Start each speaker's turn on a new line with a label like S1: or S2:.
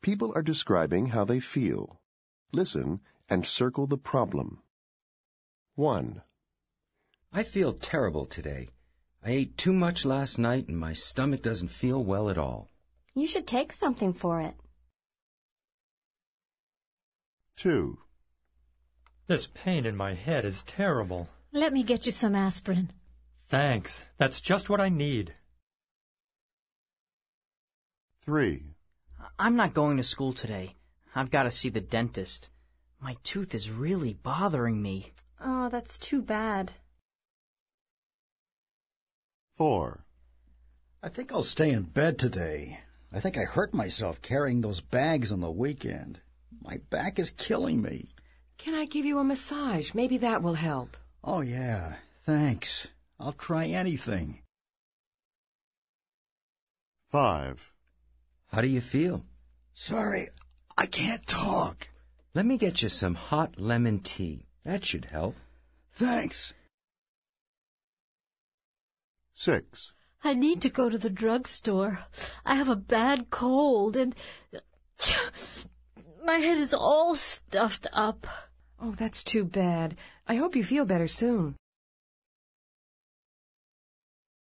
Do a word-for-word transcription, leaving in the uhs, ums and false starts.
S1: People are describing how they feel. Listen and circle the problem. One.
S2: I feel terrible today. I ate too much last night and my stomach doesn't feel well at all.
S3: You should take something for it.
S1: Two.
S4: This pain in my head is terrible.
S5: Let me get you some aspirin.
S4: Thanks. That's just what I need.
S1: Three.
S6: I'm not going to school today. I've got to see the dentist. My tooth is really bothering me.
S3: Oh, that's too bad.
S1: Four.
S7: I think I'll stay in bed today. I think I hurt myself carrying those bags on the weekend. My back is killing me.
S8: Can I give you a massage? Maybe that will help.
S7: Oh, yeah. Thanks. I'll try anything.
S1: Five.
S2: How do you feel?
S7: Sorry, I can't talk.
S2: Let me get you some hot lemon tea. That should help.
S7: Thanks.
S1: Six.
S5: I need to go to the drugstore. I have a bad cold and my head is all stuffed up.
S8: Oh, that's too bad. I hope you feel better soon.